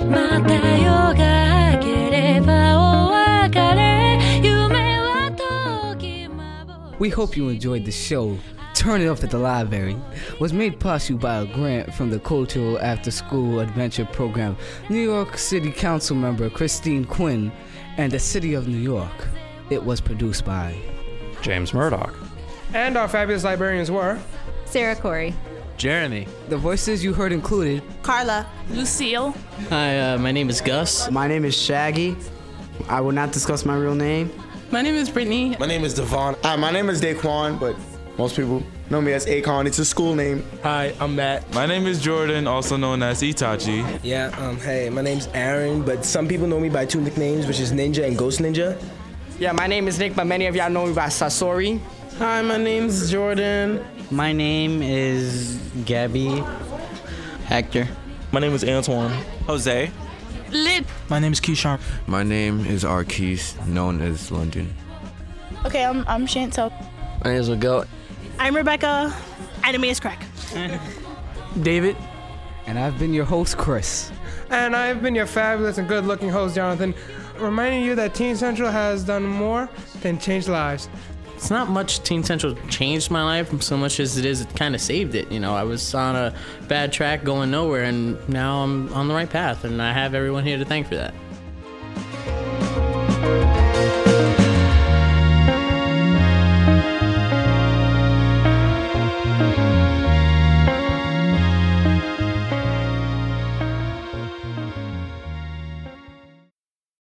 また夜が明ければお別れ夢は解きまぼ We hope you enjoyed the show. Turn It Up at the Library was made possible by a grant from the Cultural After School Adventure Program, New York City Council member Christine Quinn, and the City of New York. It was produced by James Murdoch. And our fabulous librarians were Sarah Corey. Jeremy. The voices you heard included Carla. Lucille. Hi, my name is Gus. My name is Shaggy. I will not discuss my real name. My name is Brittany. My name is Devon. Hi, my name is Daquan, but most people know me as Akon. It's a school name. Hi, I'm Matt. My name is Jordan, also known as Itachi. Yeah, hey, my name's Aaron, but some people know me by two nicknames, which is Ninja and Ghost Ninja. Yeah, my name is Nick, but many of y'all know me by Sasori. Hi, my name's Jordan. My name is Gabby. Hector. My name is Antoine. Jose. Lit. My name is Keyshawn. My name is Arquise, known as London. Okay, I'm Chantel. My name is Miguel. I'm Rebecca. Enemy is Craig. David. And I've been your host, Chris. And I've been your fabulous and good-looking host, Jonathan, reminding you that Teen Central has done more than change lives. It's not much Teen Central changed my life so much as it kind of saved it. You know, I was on a bad track going nowhere, and now I'm on the right path, and I have everyone here to thank for that.